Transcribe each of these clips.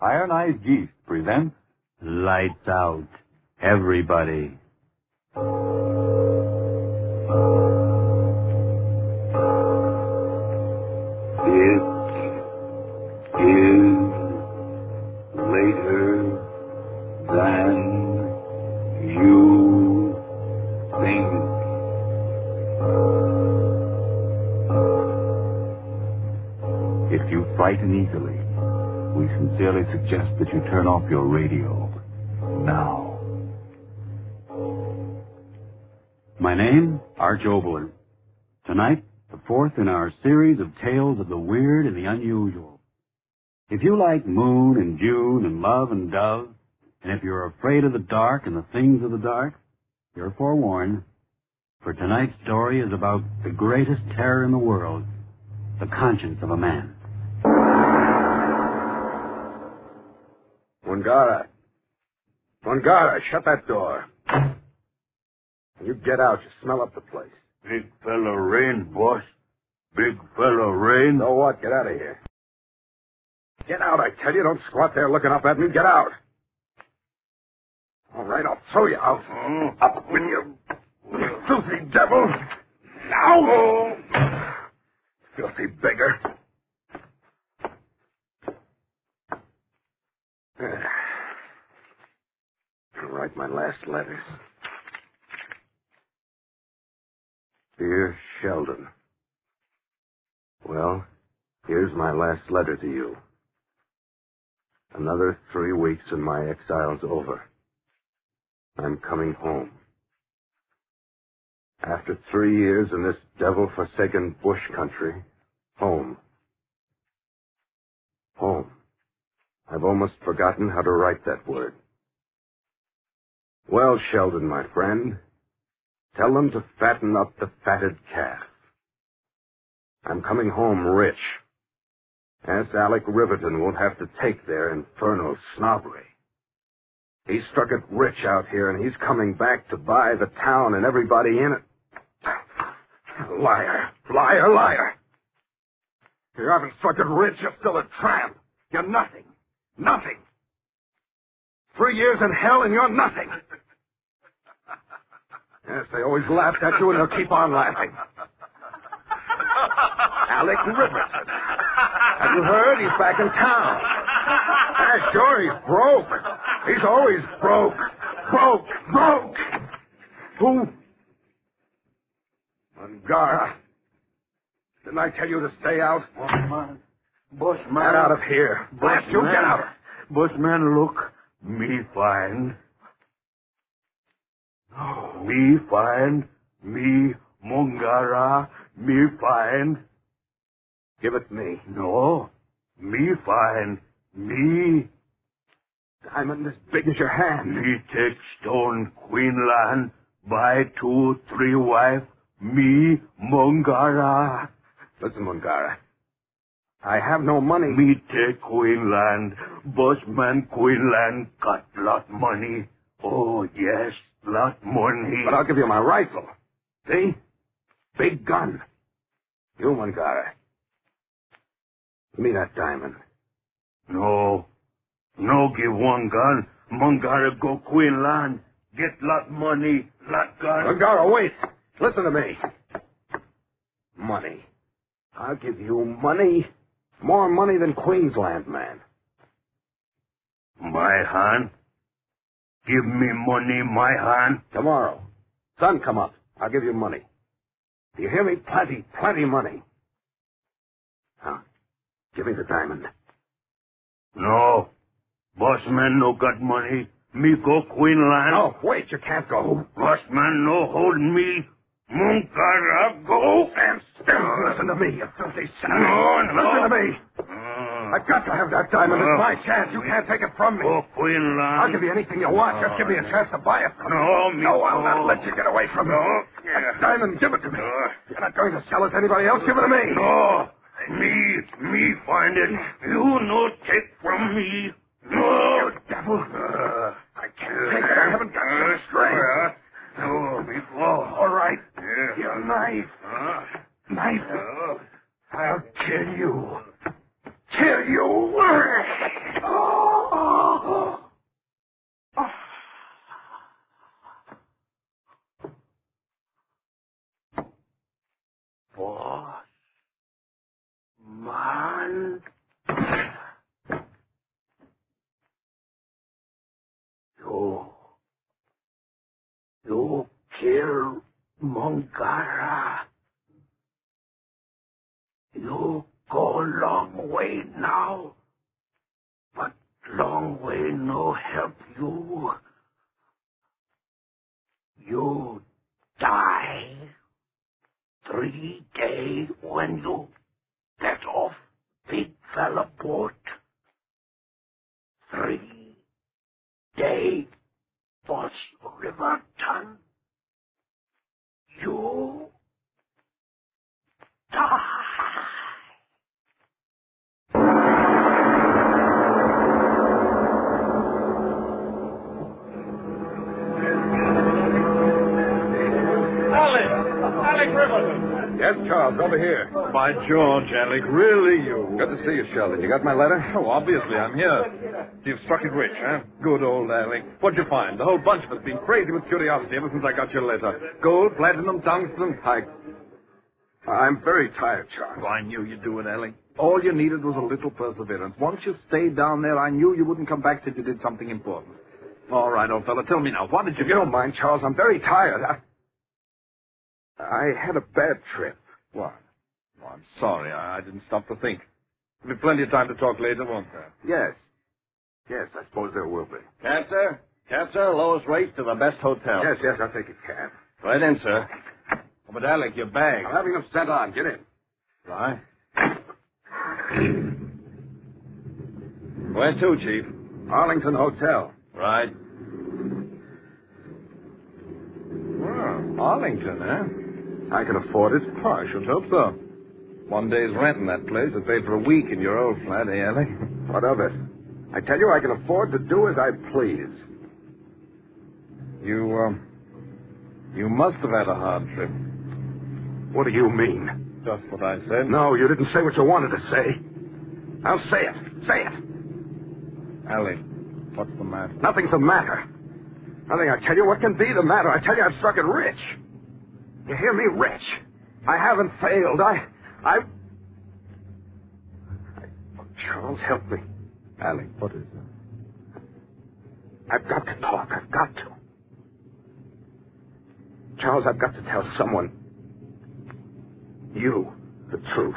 Iron Eyes Yeast presents Lights Out, everybody. It is later than you think. If you frighten easily, we sincerely suggest that you turn off your radio now. My name, Arch Oboler. Tonight, the fourth in our series of tales of the weird and the unusual. If you like Moon and June and Love and Dove, and if you're afraid of the dark and the things of the dark, you're forewarned. For tonight's story is about the greatest terror in the world, the conscience of a man. Mungara, shut that door. When you get out, you smell up the place. Big fella rain, boss. Big fella rain. So what? Get out of here. Get out, I tell you. Don't squat there looking up at me. Get out. All right, I'll throw you out. Up with you, you filthy devil. Now! Filthy beggar. I'll write my last letters. Dear Sheldon. Well, here's my last letter to you. Another 3 weeks and my exile's over. I'm coming home. After 3 years in this devil-forsaken bush country, home. Home. I've almost forgotten how to write that word. Well, Sheldon, my friend, tell them to fatten up the fatted calf. I'm coming home rich. S. Alec Riverton won't have to take their infernal snobbery. He struck it rich out here, and he's coming back to buy the town and everybody in it. Liar, liar, liar. You haven't struck it rich, you're still a tramp. You're nothing. Nothing. 3 years in hell and you're nothing. Yes, they always laughed at you and they'll keep on laughing. Alec Riverton. Have you heard? He's back in town. Yeah, sure, he's broke. He's always broke. Broke. Who? Mungara. Didn't I tell you to stay out? Bossman. Get out of here. Blast you, get out. Bossman, look. Me find. Me find. Me Mungara. Me find. Give it me. No. Me find. Me. Diamond as big as your hand. Me take stone Queenland. Buy 2, 3 wife. Me Mungara. Listen, Mungara. I have no money. Me take Queenland. Bossman Queenland got lot money. Oh, yes, lot money. But I'll give you my rifle. See? Big gun. You, Mungara. Give me that diamond. No. No give one gun. Mungara go Queenland. Get lot money, lot gun. Mungara, wait. Listen to me. Money. I'll give you money. More money than Queensland, man. My hand? Give me money, my hand. Tomorrow. Sun come up. I'll give you money. Do you hear me? Plenty money. Now, give me the diamond. No. Bossman no got money. Me go Queenland. No, wait, you can't go. Bossman no hold me. Mungara go and Listen to me, you filthy son. No. Listen to me. I've got to have that diamond. It's my chance. You can't take it from me. Go Queenland. I'll give you anything you want. Just give me a chance to buy it from you. No, I'll not let you get away from me. No. That diamond, give it to me. You're not going to sell it to anybody else. Give it to me. No. Me find it. You no take from me. No. You devil. I can't take it. I haven't got the strength. No, me go. All right. Yeah. Your knife. I'll kill you. Kill you. Oh! kill Mongara. You go long way now, but long way no help you. You die 3 day when you get off big fella boat. 3 day Boss Riverton. You die. Alec Riverton. Yes, Charles, over here. By George, Alec, really you? Good to see you, Sheldon. You got my letter? Oh, obviously, I'm here. You've struck it rich, huh? Good old Alec. What'd you find? The whole bunch of us been crazy with curiosity ever since I got your letter. Gold, platinum, tungsten. I'm very tired, Charles. Oh, I knew you'd do it, Alec. All you needed was a little perseverance. Once you stayed down there, I knew you wouldn't come back till you did something important. All right, old fella, tell me now, what did you If you don't mind, Charles, I'm very tired. I had a bad trip. What? Oh, I'm sorry. I didn't stop to think. There'll be plenty of time to talk later, won't there? Yes. Yes, I suppose there will be. Cab, sir? Cab, sir. Lowest rate to the best hotel. Yes, I'll take a cab. Right in, sir. Oh, but Alec, your bag. I'm having them sent on. Get in. Right. Where to, Chief? Arlington Hotel. Right. Oh, Arlington, huh? I can afford it. Oh, I should hope so. 1 day's rent in that place would pay for a week in your old flat, eh, Alec? What of it? I tell you, I can afford to do as I please. You must have had a hard trip. What do you mean? Just what I said. No, you didn't say what you wanted to say. I'll say it. Say it. Alec, what's the matter? Nothing's the matter. Nothing, I tell you. What can be the matter? I tell you, I've struck it rich. You hear me? Rich. I haven't failed. Charles, help me. Alec, what is it? I've got to talk. I've got to. Charles, I've got to tell someone. You, the truth.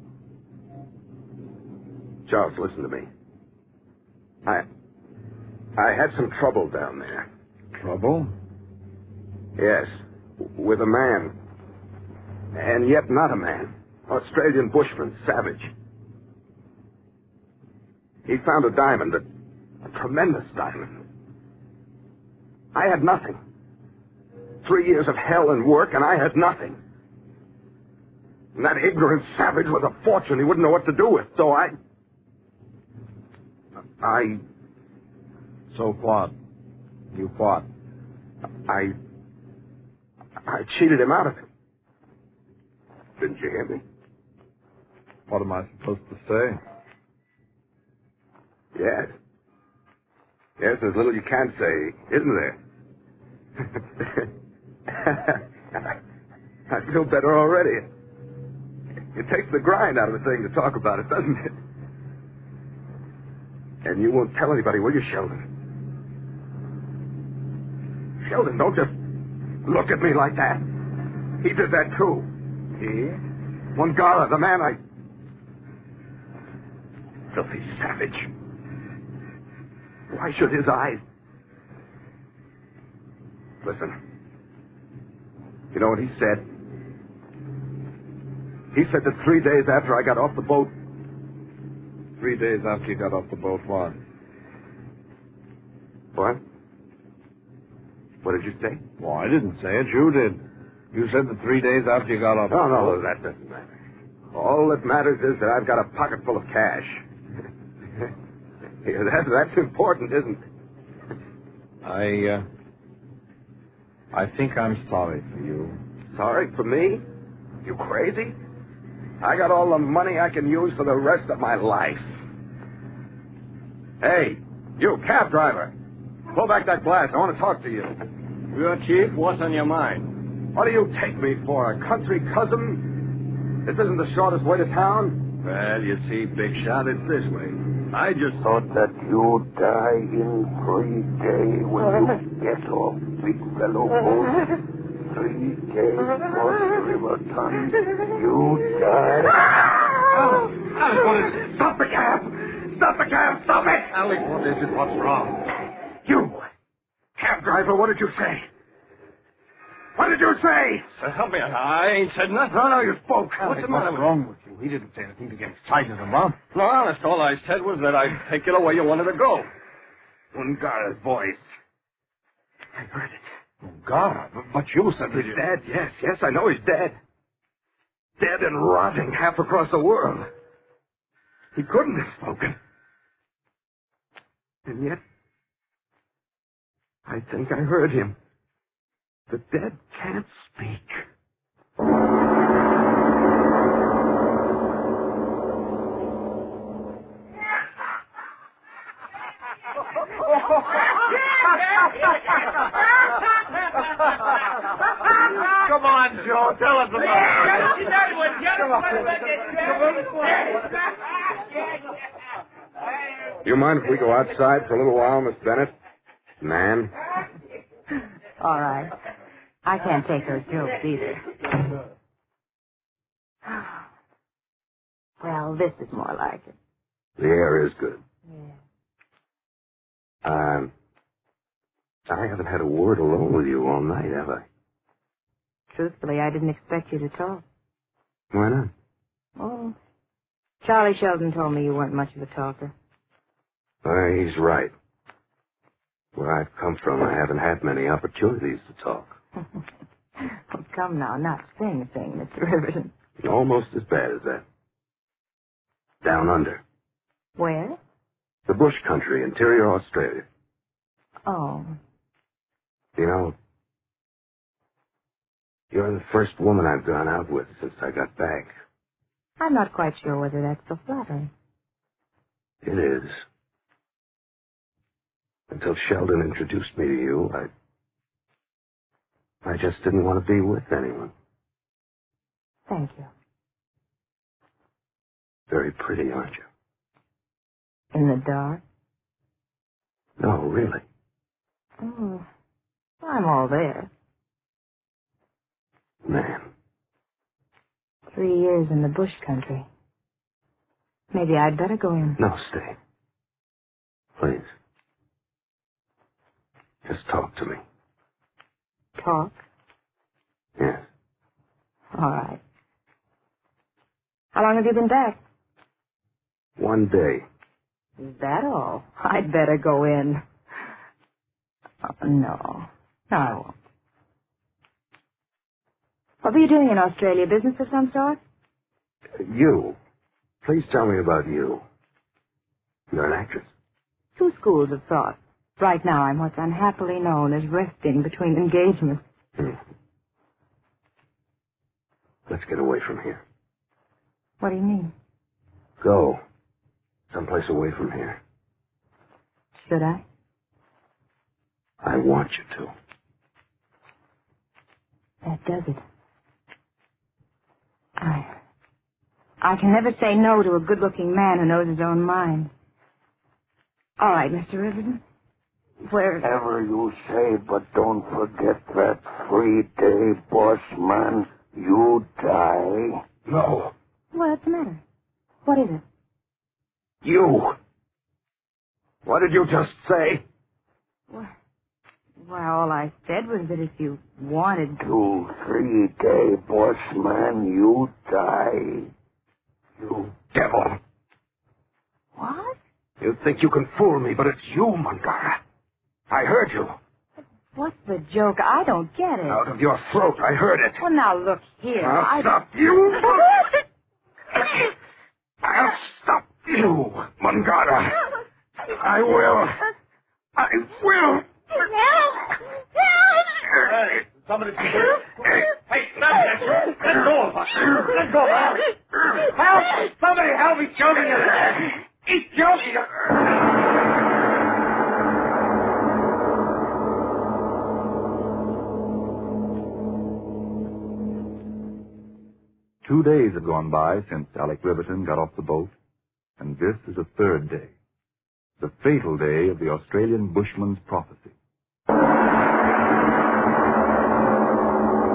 Charles, listen to me. I had some trouble down there. Trouble? Yes, with a man. And yet not a man. Australian bushman, Savage. He found a diamond, a tremendous diamond. I had nothing. 3 years of hell and work, and I had nothing. And that ignorant Savage with a fortune he wouldn't know what to do with, so So what? You what? I cheated him out of it. Didn't you hear me? What am I supposed to say? Yes. Yes, there's little you can't say, isn't there? I feel better already. It takes the grind out of a thing to talk about it, doesn't it? And you won't tell anybody, will you, Sheldon? Sheldon, don't just look at me like that. He did that, too. He? Mongara, the man filthy savage. Why should his eyes... Listen. You know what he said? He said that 3 days after I got off the boat... 3 days after you got off the boat, what? What? What did you say? Well, I didn't say it. You did. You said that 3 days after you got off the boat. No, that doesn't matter. All that matters is that I've got a pocket full of cash. Yeah, that's important, isn't it? I think I'm sorry for you. Sorry for me? You crazy? I got all the money I can use for the rest of my life. Hey, you cab driver. Pull back that glass. I want to talk to you. Your Chief, what's on your mind? What do you take me for, a country cousin? This isn't the shortest way to town. Well, you see, Big Shot, it's this way. I just Thought that you'd die in 3 days when you get off big fellow boat. 3 days, Boss Riverton. You die. Alec, what is it? Stop the cab! Stop the cab! Stop it! Alec, what is it? What's wrong? You! Cab driver, what did you say? What did you say? Sir, help me. I ain't said nothing. No, you spoke. What's the matter? What's wrong with you? He didn't say anything to get excited about. No, honest, all I said was that I'd take you the way you wanted to go. Ungara's voice. I heard it. Ungara? But you said that He's dead, yes, I know he's dead. Dead and rotting half across the world. He couldn't have spoken. And yet, I think I heard him. The dead can't speak. Come on, Joe. Tell us about it. Do you mind if we go outside for a little while, Miss Bennett? Man? All right. I can't take those jokes either. Well, this is more like it. The air is good. Yeah. I haven't had a word alone with you all night, have I? Truthfully, I didn't expect you to talk. Why not? Oh, Charlie Sheldon told me you weren't much of a talker. He's right. Where I've come from, I haven't had many opportunities to talk. Oh, come now, not sing, Mr. Riverton. Almost as bad as that. Down under. Where? The bush country, interior Australia. Oh. You know, you're the first woman I've gone out with since I got back. I'm not quite sure whether that's so flattering. It is. Until Sheldon introduced me to you, I just didn't want to be with anyone. Thank you. Very pretty, aren't you? In the dark? No, really. Oh, I'm all there. Man. 3 years in the bush country. Maybe I'd better go in. No, stay. Please. Just talk to me. Talk? Yes. All right. How long have you been back? 1 day. Is that all? I'd better go in. Oh, no. No, I won't. What were you doing in Australia? Business of some sort? You. Please tell me about you. You're an actress. 2 schools of thought. Right now, I'm what's unhappily known as resting between engagements. Let's get away from here. What do you mean? Go. Someplace away from here. Should I? I want you to. That does it. I can never say no to a good-looking man who knows his own mind. All right, Mr. Riverton. Whatever you say, but don't forget that 3-day boss man, you die. No. What's the matter? What is it? You. What did you just say? Well, all I said was that if you wanted to... 3-day boss man, you die. You devil. What? You think you can fool me, but it's you, Mangara. I heard you. What's the joke? I don't get it. Out of your throat, I heard it. Well, now, look here. I'll stop you. I'll stop you, Mangara. I will. I will. Hey, somebody see here. Hey, stop that. Let go of us. Let go of us. Help! Somebody help me, choking us. He's choking us. 2 days have gone by since Alec Riverton got off the boat, and this is the 3rd day, the fatal day of the Australian bushman's prophecy.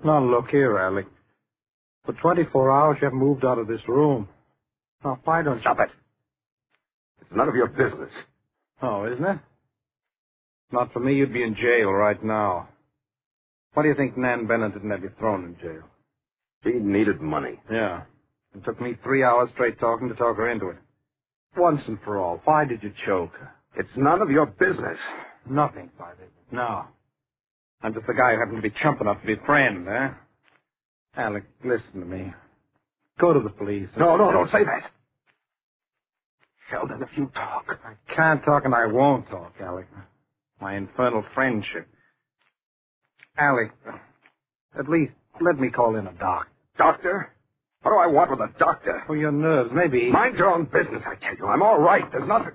Now, look here, Alec. For 24 hours, you haven't moved out of this room. Now, why don't you... Stop it. It's none of your business. Oh, isn't it? Not for me, you'd be in jail right now. Why do you think Nan Bennett didn't have you thrown in jail? She needed money. Yeah. It took me 3 hours straight talking to talk her into it. Once and for all, why did you choke her? It's none of your business. Nothing, my business. No. I'm just the guy who happened to be chump enough to be a friend, eh? Alec, listen to me. Go to the police. No, don't say that. Sheldon, if you talk... I can't talk and I won't talk, Alec. My infernal friendship. Alec, at least let me call in a doctor. Doctor? What do I want with a doctor? For your nerves, maybe... Mind your own business, I tell you. I'm all right. There's nothing...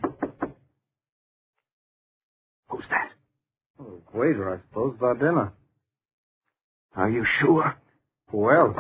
Who's that? Oh, waiter, I suppose, for dinner. Are you sure? Who else?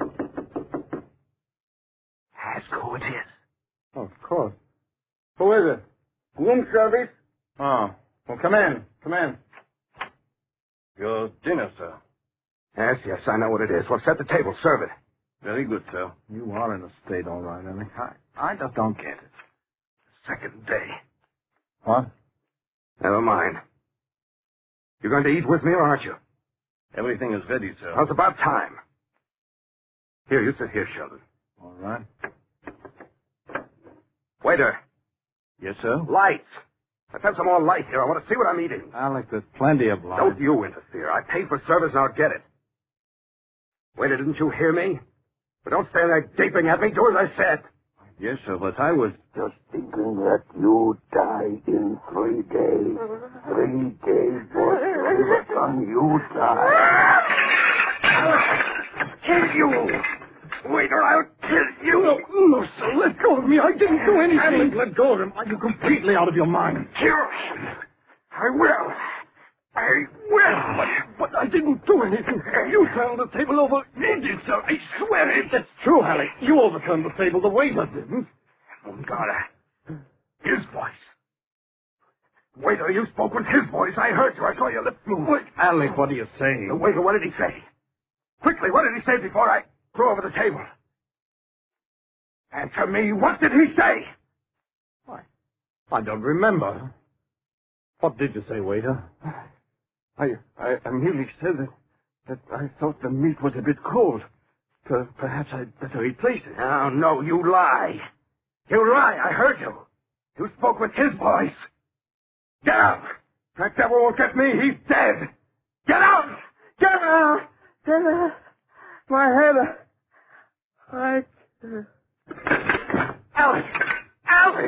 Ask who it is. Oh, of course. Who is it? Room service? Oh, well, come in. Come in. Your dinner, sir. Yes, I know what it is. Well, set the table. Serve it. Very good, sir. You are in a state, all right, Alec. I just don't get it. Second day. What? Never mind. You're going to eat with me, or aren't you? Everything is ready, sir. Well, it's about time. Here, you sit here, Sheldon. All right. Waiter. Yes, sir? Lights. Let's have some more light here. I want to see what I'm eating. Alec, there's plenty of light. Don't you interfere. I paid for service and I'll get it. Waiter, didn't you hear me? But don't stand there gaping at me. Do as I said. Yes, sir, but I was... Just thinking that you die in 3 days. 3 days, boss. Riverton, you die. I'll kill you. Waiter, I'll kill you. No, sir, let go of me. I didn't do anything. Alec, let go of him. Are you completely out of your mind? Kill him. I will. I will. But I didn't do anything. You turned the table over. You did, sir. I swear it. That's true, Alec. You overturned the table. The waiter didn't. His voice. Waiter, you spoke with his voice. I heard you. I saw your lips move. Alec, what are you saying? The waiter, what did he say? Quickly, what did he say before I threw over the table? Answer me. What did he say? I don't remember. What did you say, waiter? I merely said that I thought the meat was a bit cold. Perhaps I'd better replace it. Oh, no, you lie. You lie. I heard you. You spoke with his voice. Get out. That devil won't get me. He's dead. Get out. Get out. Get out. My head. Alex. Alex.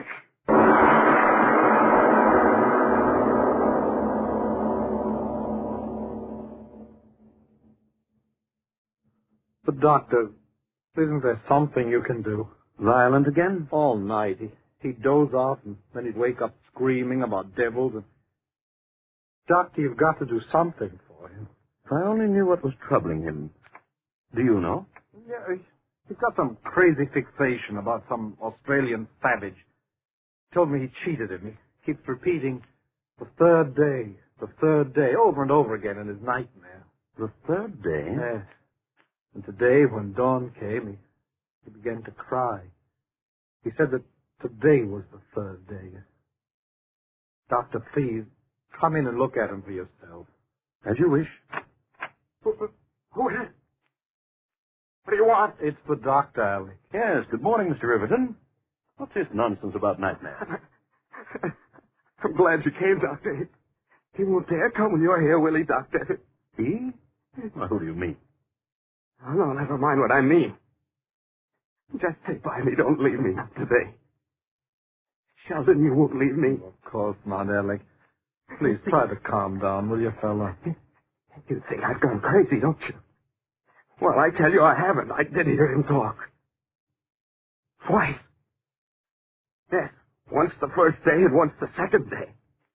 But, Doctor, isn't there something you can do? Violent again? All night. He'd doze off, and then he'd wake up screaming about devils. And... Doctor, you've got to do something for him. If I only knew what was troubling him. Do you know? Yeah, he's got some crazy fixation about some Australian savage. He told me he cheated him. He keeps repeating the third day, over and over again in his nightmare. The third day? Yes. And today, when dawn came, he began to cry. He said that today was the third day. Doctor, please, come in and look at him for yourself. As you wish. Who is it? What do you want? It's the doctor, Alec. Yes, good morning, Mr. Riverton. What's this nonsense about nightmares? I'm glad you came, Doctor. He won't dare come when you're here, will he, Doctor? He? Well, who do you mean? Oh, no, never mind what I mean. Just stay by me. Don't leave me today. Sheldon, you won't leave me. Of course not, Alec. Please try to calm down, will you, fella? You think I've gone crazy, don't you? Well, I tell you I haven't. I did hear him talk. Twice. Yes, once the first day and once the second day.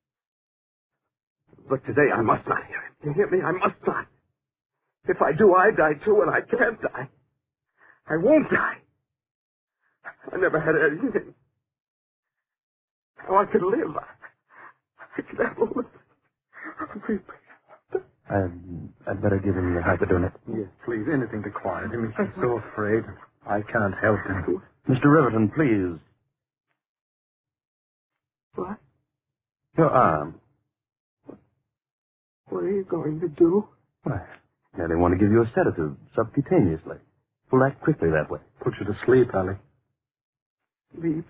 But today I must not hear him. You hear me? I must not. If I do, I die too, and I can't die. I won't die. I never had anything. How I could live. I could have I'd better give him the hypodermic. Yes, please, anything to quiet him. He's so afraid. I can't help him. Mr. Riverton, please. What? Your arm. What are you going to do? Why, they want to give you a sedative subcutaneously. Will act quickly that way. Put you to sleep, Alec. Sleep?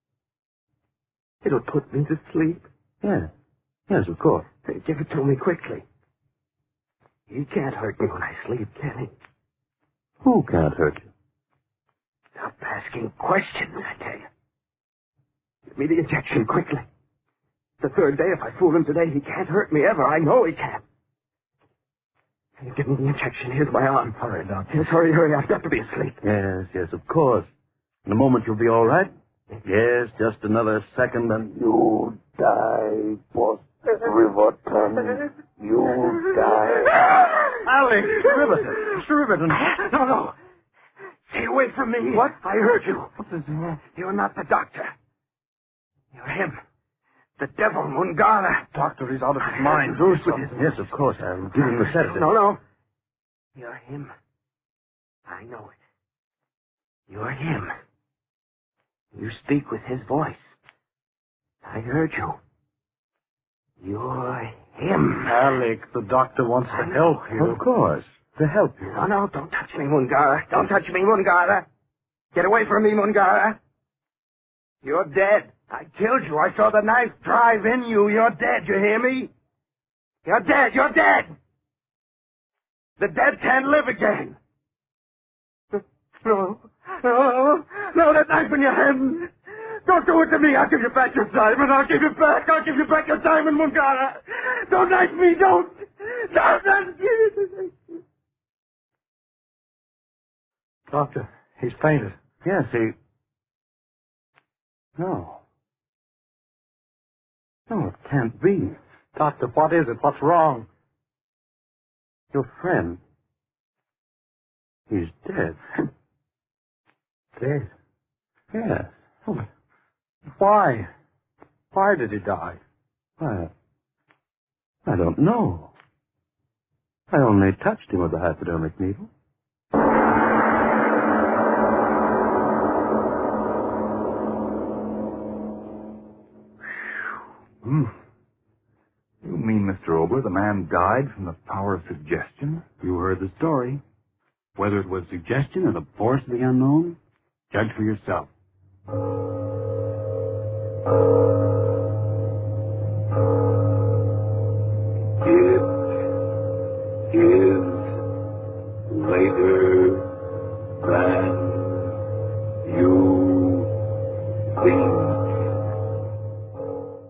It'll put me to sleep. Yes. Yes, of course. Give it to me quickly. He can't hurt me when I sleep, can he? Who can't hurt you? Stop asking questions, I tell you. Give me the injection quickly. The third day, if I fool him today, he can't hurt me ever. I know he can't. Give me the injection. Here's my arm. Hurry, Doctor. Yes, hurry. I've got to be asleep. Yes, of course. In a moment you'll be all right. Yes, just another second and... You die, Boss Riverton. You die. Alec! Mr. Riverton. No. Stay away from me. What? I heard you. You're not the doctor. You're him. The devil, Mungala. Doctor, he's out of his mind. Do something. Yes, of course. I'll give him the sedative. No. You're him. I know it. You're him. You speak with his voice. I heard you. You're him. Alec, the doctor wants to help you. Of course. To help you. No, don't touch me, Mungala. Don't touch me, Mungala. Get away from me, Mungala. You're dead. I killed you. I saw the knife drive in you. You're dead. You hear me? You're dead. You're dead. The dead can't live again. No, that knife in your hand. Don't do it to me. I'll give you back your diamond. I'll give you back your diamond, Mungala. Don't knife me. Don't. Doctor, he's fainted. Yes, No, it can't be. Doctor, what is it? What's wrong? Your friend. He's dead. Dead? Yes. Oh, why? Why did he die? Why, I don't know. I only touched him with the hypodermic needle. You mean, Mr. Obler, the man died from the power of suggestion? You heard the story. Whether it was suggestion or the force of the unknown, judge for yourself. It is later